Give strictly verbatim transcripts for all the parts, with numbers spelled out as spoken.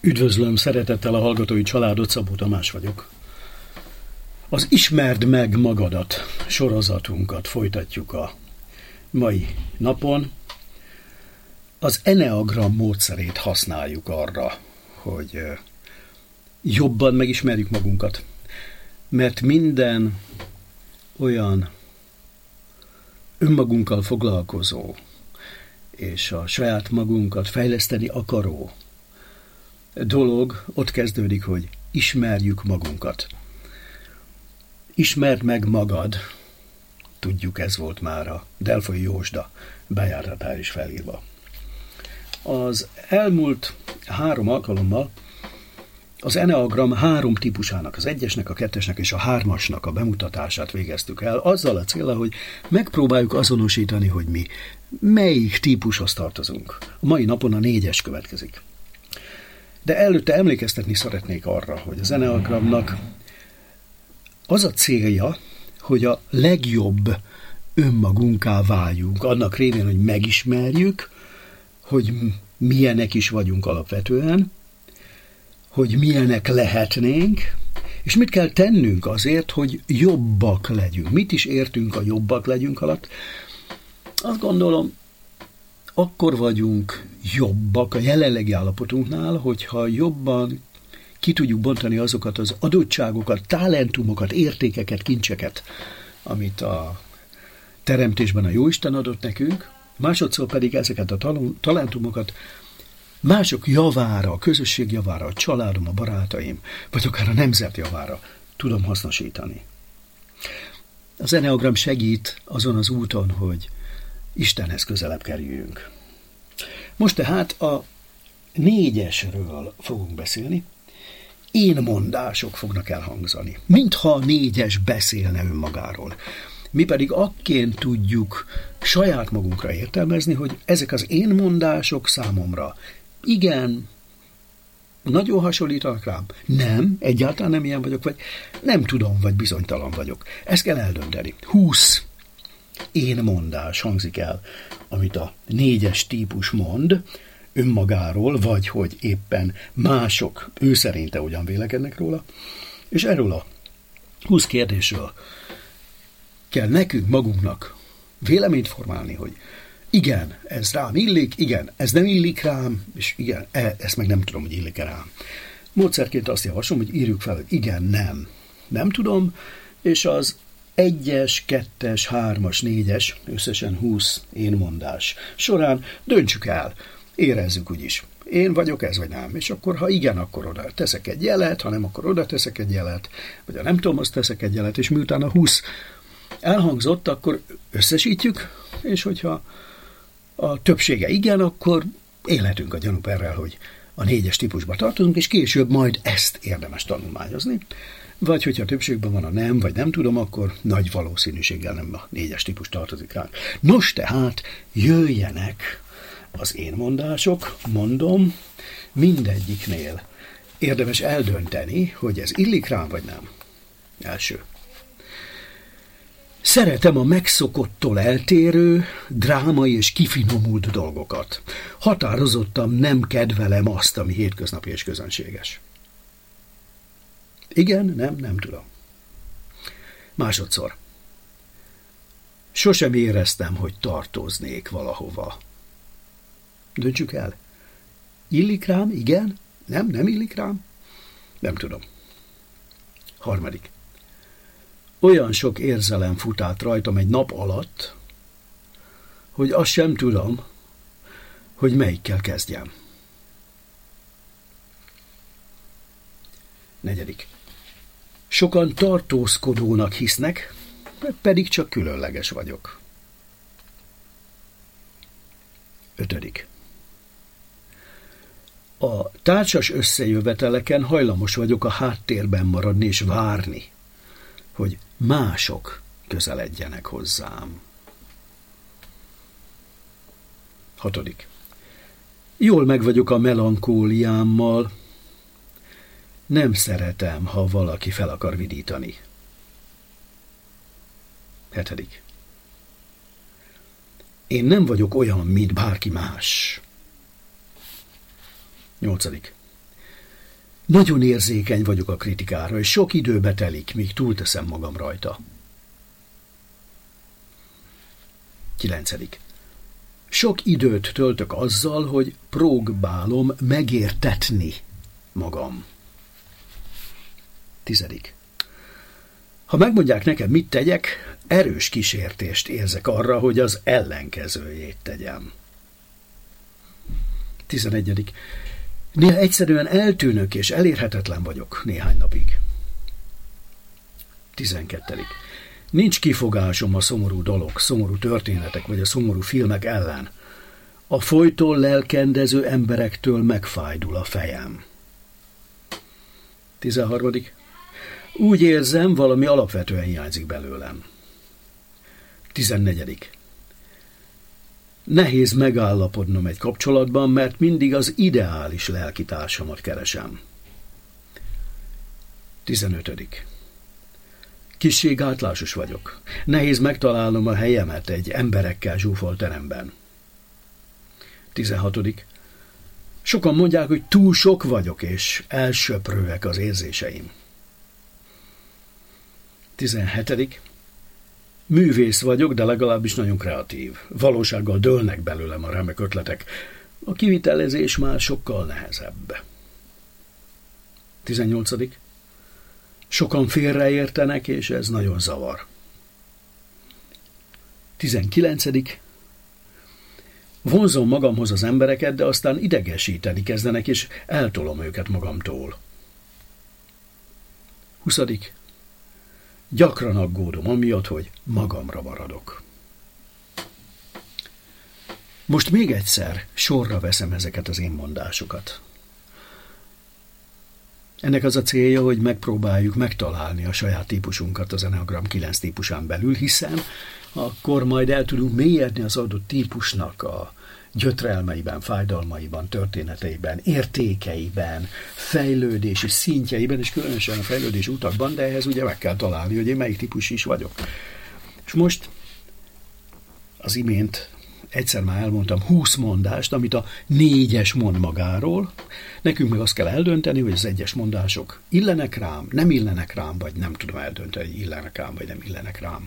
Üdvözlöm szeretettel a hallgatói családot, Szabó Tamás vagyok. Az Ismerd meg magadat sorozatunkat folytatjuk a mai napon. Az Enneagram módszerét használjuk arra, hogy jobban megismerjük magunkat. Mert minden olyan önmagunkkal foglalkozó és a saját magunkat fejleszteni akaró dolog ott kezdődik, hogy ismerjük magunkat. Ismerd meg magad. Tudjuk, ez volt már a Delfoi Jósda bejáratán is felírva. Az elmúlt három alkalommal az Enneagram három típusának, az egyesnek, a kettesnek és a hármasnak a bemutatását végeztük el, azzal a céllal, hogy megpróbáljuk azonosítani, hogy mi melyik típushoz tartozunk. A mai napon a négyes következik. De előtte emlékeztetni szeretnék arra, hogy az Enneagramnak az a célja, hogy a legjobb önmagunká váljunk, annak révén, hogy megismerjük, hogy milyenek is vagyunk alapvetően, hogy milyenek lehetnénk, és mit kell tennünk azért, hogy jobbak legyünk. Mit is értünk a jobbak legyünk alatt? Azt gondolom, akkor vagyunk jobbak a jelenlegi állapotunknál, hogyha jobban ki tudjuk bontani azokat az adottságokat, talentumokat, értékeket, kincseket, amit a teremtésben a Jóisten adott nekünk, másodszor pedig ezeket a talentumokat mások javára, a közösség javára, a családom, a barátaim, vagy akár a nemzet javára tudom hasznosítani. Az Enneagram segít azon az úton, hogy Istenhez közelebb kerüljünk. Most tehát a négyesről fogunk beszélni. Énmondások fognak elhangzani, mintha a négyes beszélne önmagáról. Mi pedig akként tudjuk saját magunkra értelmezni, hogy ezek az énmondások számomra igen, nagyon hasonlítanak rám. Nem, egyáltalán nem ilyen vagyok, vagy nem tudom, vagy bizonytalan vagyok. Ezt kell eldönteni. húsz énmondás hangzik el, amit a négyes típus mond önmagáról, vagy hogy éppen mások ő szerinte ugyan vélekednek róla, és erről a húsz kérdésről kell nekünk magunknak véleményt formálni, hogy igen, ez rám illik, igen, ez nem illik rám, és igen, ezt meg nem tudom, hogy illik-e rám. Módszerként azt javaslom, hogy írjuk fel, hogy igen, nem, nem tudom, és az egyes, kettes, hármas, négyes, összesen húsz énmondás során döntsük el, érezzük úgyis. Én vagyok ez, vagy nem. És akkor, ha igen, akkor oda teszek egy jelet, ha nem, akkor oda teszek egy jelet, vagy ha nem tudom, azt teszek egy jelet, és miután a húsz elhangzott, akkor összesítjük, és hogyha a többsége igen, akkor élhetünk a gyanúperrel, hogy a négyes típusba tartozunk, és később majd ezt érdemes tanulmányozni. Vagy hogyha többségben van a nem, vagy nem tudom, akkor nagy valószínűséggel nem a négyes típus tartozik ránk. Nos, tehát jöjjenek az énmondások, mondom, mindegyiknél érdemes eldönteni, hogy ez illik rám, vagy nem. Első. Szeretem a megszokottól eltérő, drámai és kifinomult dolgokat. Határozottan nem kedvelem azt, ami hétköznapi és közönséges. Igen, nem, nem tudom. Másodszor. Sosem éreztem, hogy tartoznék valahova. Döntsük el. Illik rám? Igen? Nem, nem illik rám? Nem tudom. Harmadik. Olyan sok érzelem fut át rajtam egy nap alatt, hogy azt sem tudom, hogy melyikkel kezdjem. Negyedik. Sokan tartózkodónak hisznek, pedig csak különleges vagyok. Ötödik. A társas összejöveteleken hajlamos vagyok a háttérben maradni és várni, hogy mások közeledjenek hozzám. Hatodik. Jól meg vagyok a melankóliámmal. Nem szeretem, ha valaki fel akar vidítani. Hetedik. Én nem vagyok olyan, mint bárki más. Nyolcadik. Nagyon érzékeny vagyok a kritikára, és sok időbe telik, míg túlteszem magam rajta. Kilencedik. Sok időt töltök azzal, hogy próbálom megértetni magam. Tizedik. Ha megmondják nekem, mit tegyek, erős kísértést érzek arra, hogy az ellenkezőjét tegyem. Tizenegyedik. Néha egyszerűen eltűnök és elérhetetlen vagyok néhány napig. Tizenkettedik. Nincs kifogásom a szomorú dolog, szomorú történetek vagy a szomorú filmek ellen. A folyton lelkendező emberektől megfájdul a fejem. Tizenharmadik. Úgy érzem, valami alapvetően hiányzik belőlem. Tizennegyedik. Nehéz megállapodnom egy kapcsolatban, mert mindig az ideális lelkitársamat keresem. Tizenötödik. Kissé gátlásos vagyok. Nehéz megtalálnom a helyemet egy emberekkel zsúfolt teremben. Tizenhatodik. Sokan mondják, hogy túl sok vagyok, és elsöprőek az érzéseim. Tizenhetedik. Művész vagyok, de legalábbis nagyon kreatív. Valósággal dőlnek belőlem a remek ötletek. A kivitelezés már sokkal nehezebb. Tizennyolcadik. Sokan félreértenek, és ez nagyon zavar. Tizenkilencedik. Vonzom magamhoz az embereket, de aztán idegesíteni kezdenek, és eltolom őket magamtól. Huszadik. Gyakran aggódom amiatt, hogy magamra maradok. Most még egyszer sorra veszem ezeket az én mondásokat. Ennek az a célja, hogy megpróbáljuk megtalálni a saját típusunkat az Enneagram kilenc típusán belül, hiszen akkor majd el tudunk mélyedni az adott típusnak a gyötrelmeiben, fájdalmaiban, történeteiben, értékeiben, fejlődési szintjeiben, és különösen a fejlődési utakban, de ehhez ugye meg kell találni, hogy én melyik típus is vagyok. És most az imént egyszer már elmondtam húsz mondást, amit a négyes mond magáról. Nekünk meg azt kell eldönteni, hogy az egyes mondások illenek rám, nem illenek rám, vagy nem tudom eldönteni, hogy illenek rám, vagy nem illenek rám.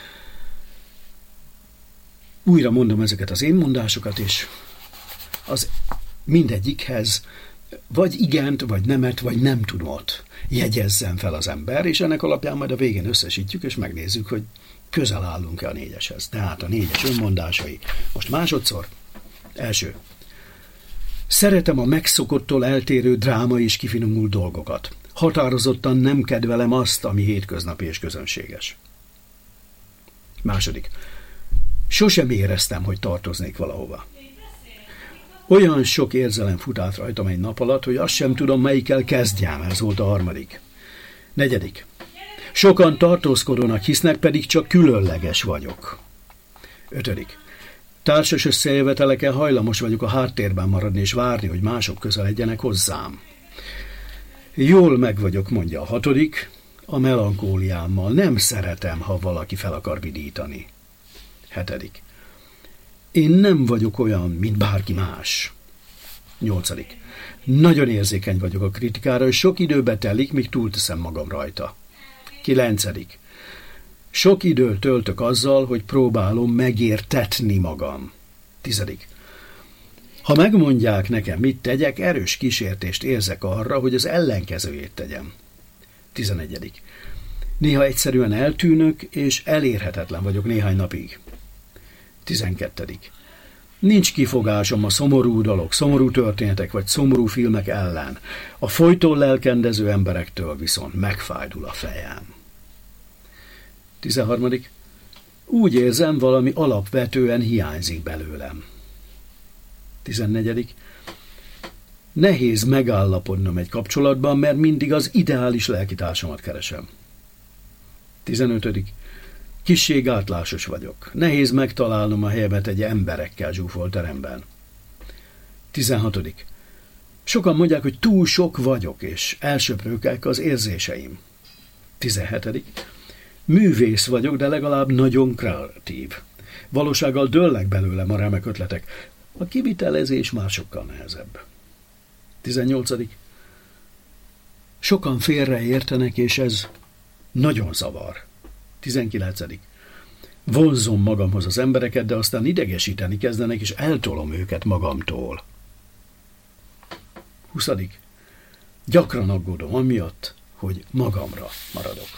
Újra mondom ezeket az én mondásokat, és az mindegyikhez vagy igent, vagy nemet, vagy nem tudott jegyezzen fel az ember, és ennek alapján majd a végén összesítjük, és megnézzük, hogy közel állunk-e a négyeshez. Tehát a négyes önmondásai. Most másodszor. Első. Szeretem a megszokottól eltérő dráma és kifinomult dolgokat. Határozottan nem kedvelem azt, ami hétköznapi és közönséges. Második. Sosem éreztem, hogy tartoznék valahova. Olyan sok érzelem fut át rajtam egy nap alatt, hogy azt sem tudom, melyikkel kezdjem. Ez volt a harmadik. Negyedik. Sokan tartózkodónak hisznek, pedig csak különleges vagyok. Ötödik. Társas összejöveteleken hajlamos vagyok a háttérben maradni és várni, hogy mások közeledjenek hozzám. Jól meg vagyok, mondja a hatodik, a melankóliámmal. Nem szeretem, ha valaki fel akar vidítani. Hetedik. Én nem vagyok olyan, mint bárki más. Nyolcadik. Nagyon érzékeny vagyok a kritikára, és sok időbe telik, míg túlteszem magam rajta. Kilencedik. Sok időt töltök azzal, hogy próbálom megértetni magam. Tizedik. Ha megmondják nekem, mit tegyek, erős kísértést érzek arra, hogy az ellenkezőjét tegyem. Tizenegyedik. Néha egyszerűen eltűnök, és elérhetetlen vagyok néhány napig. Tizenkettedik. Nincs kifogásom a szomorú dolog, szomorú történetek vagy szomorú filmek ellen. A folyton lelkendező emberektől viszont megfájdul a fejem. Tizenharmadik. Úgy érzem, valami alapvetően hiányzik belőlem. Tizennegyedik. Nehéz megállapodnom egy kapcsolatban, mert mindig az ideális lelkitársamat keresem. Tizenötödik. Kissé gátlásos vagyok. Nehéz megtalálnom a helyemet egy emberekkel zsúfolt teremben. Tizenhatodik. Sokan mondják, hogy túl sok vagyok, és elsöprőkek az érzéseim. Tizenhetedik. Művész vagyok, de legalább nagyon kreatív. Valósággal dőlnek belőlem a remek ötletek. A kivitelezés már sokkal nehezebb. Tizennyolcadik. Sokan félreértenek, és ez nagyon zavar. tizenkilencedik Vonzom magamhoz az embereket, de aztán idegesíteni kezdenek, és eltolom őket magamtól. huszadik Gyakran aggódom amiatt, hogy magamra maradok.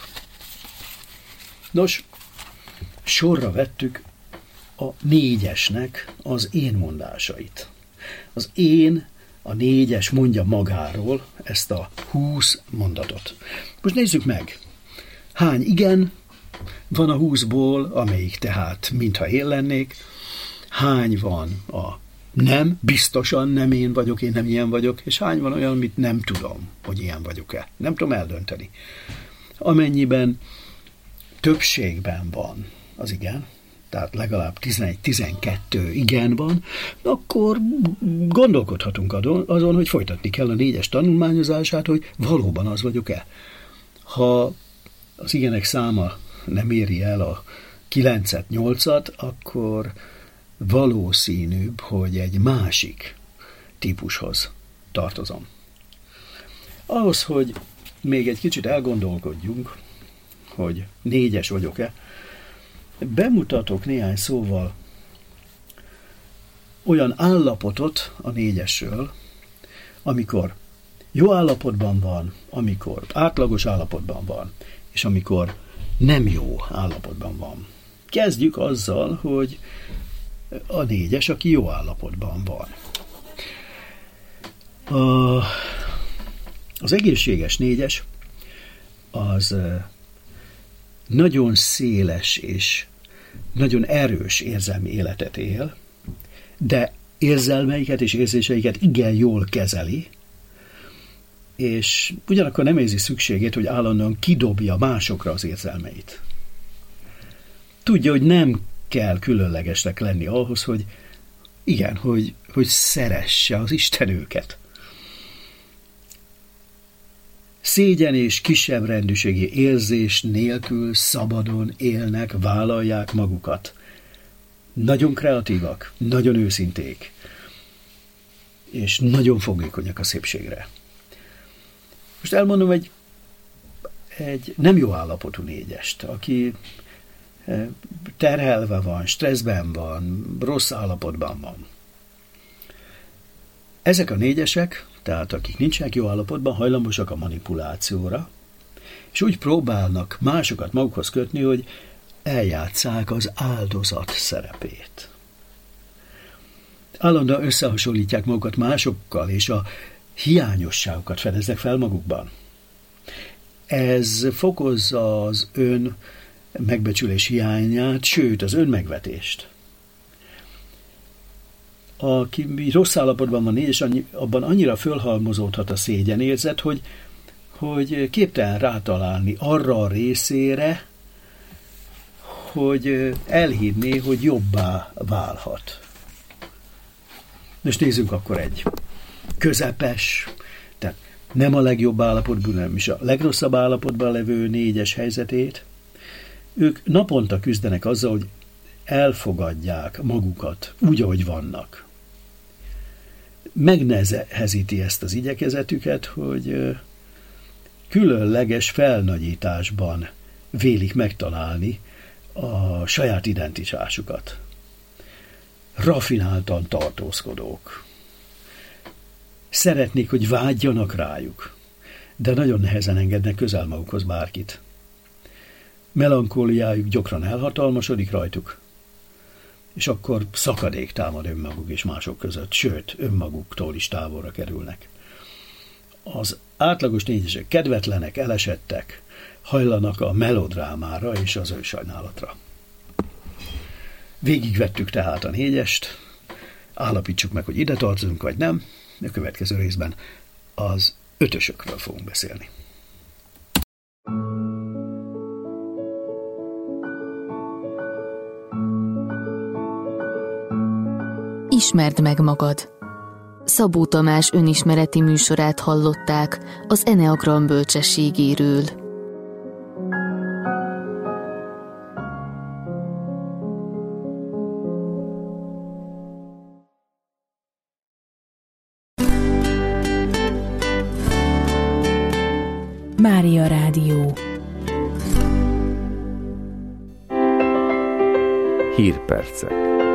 Nos, sorra vettük a négyesnek az én mondásait. Az én, a négyes mondja magáról ezt a húsz mondatot. Most nézzük meg. Hány igen van a húszból, amelyik tehát mintha én lennék? Hány van a nem, biztosan nem én vagyok, én nem ilyen vagyok, és hány van olyan, amit nem tudom, hogy ilyen vagyok-e. Nem tudom eldönteni. Amennyiben többségben van az igen, tehát legalább tizenegy-tizenkettő igen van, akkor gondolkodhatunk azon, hogy folytatni kell a négyes tanulmányozását, hogy valóban az vagyok-e. Ha az igenek száma nem éri el a kilencet, nyolcat, akkor valószínűbb, hogy egy másik típushoz tartozom. Ahhoz, hogy még egy kicsit elgondolkodjunk, hogy négyes vagyok-e, bemutatok néhány szóval olyan állapotot a négyesről, amikor jó állapotban van, amikor átlagos állapotban van, és amikor nem jó állapotban van. Kezdjük azzal, hogy a négyes, aki jó állapotban van. A, az egészséges négyes az nagyon széles és nagyon erős érzelmi életet él, de érzelmeiket és érzéseiket igen jól kezeli, és ugyanakkor nem érzi szükségét, hogy állandóan kidobja másokra az érzelmeit. Tudja, hogy nem kell különlegesnek lenni ahhoz, hogy igen, hogy, hogy szeresse az Isten őket. Szégyen és kisebb rendűségi érzés nélkül szabadon élnek, vállalják magukat. Nagyon kreatívak, nagyon őszinték, és nagyon fogékonyak a szépségre. Most elmondom egy, egy nem jó állapotú négyest, aki terhelve van, stresszben van, rossz állapotban van. Ezek a négyesek, tehát akik nincsenek jó állapotban, hajlamosak a manipulációra, és úgy próbálnak másokat magukhoz kötni, hogy eljátsszák az áldozat szerepét. Állandóan összehasonlítják magukat másokkal, és a hiányosságokat fedeznek fel magukban. Ez fokozza az ön megbecsülés hiányát, sőt az önmegvetést. Aki rossz állapotban van és abban annyira fölhalmozódhat a szégyenérzet, hogy, hogy képtelen rátalálni arra a részére, hogy elhinné, hogy jobbá válhat. Most nézzünk akkor egy közepes, tehát nem a legjobb állapotban, nem is a legrosszabb állapotban levő négyes helyzetét. Ők naponta küzdenek azzal, hogy elfogadják magukat úgy, ahogy vannak. Megnehezíti ezt az igyekezetüket, hogy különleges felnagyításban vélik megtalálni a saját identitásukat. Rafináltan tartózkodók. Szeretnék, hogy vágyjanak rájuk, de nagyon nehezen engednek közel magukhoz bárkit. Melankóliájuk gyakran elhatalmasodik rajtuk, és akkor szakadék támad önmaguk és mások között, sőt, önmaguktól is távolra kerülnek. Az átlagos négyesek kedvetlenek, elesettek, hajlanak a melodrámára és az önsajnálatra. Végigvettük tehát a négyest, állapítsuk meg, hogy ide tartozunk, vagy nem. A következő részben az ötösökről fogunk beszélni. Ismerd meg magad. Szabó Tamás önismereti műsorát hallották az Eneagram bölcsességéről. Mária Rádió. Hírpercek.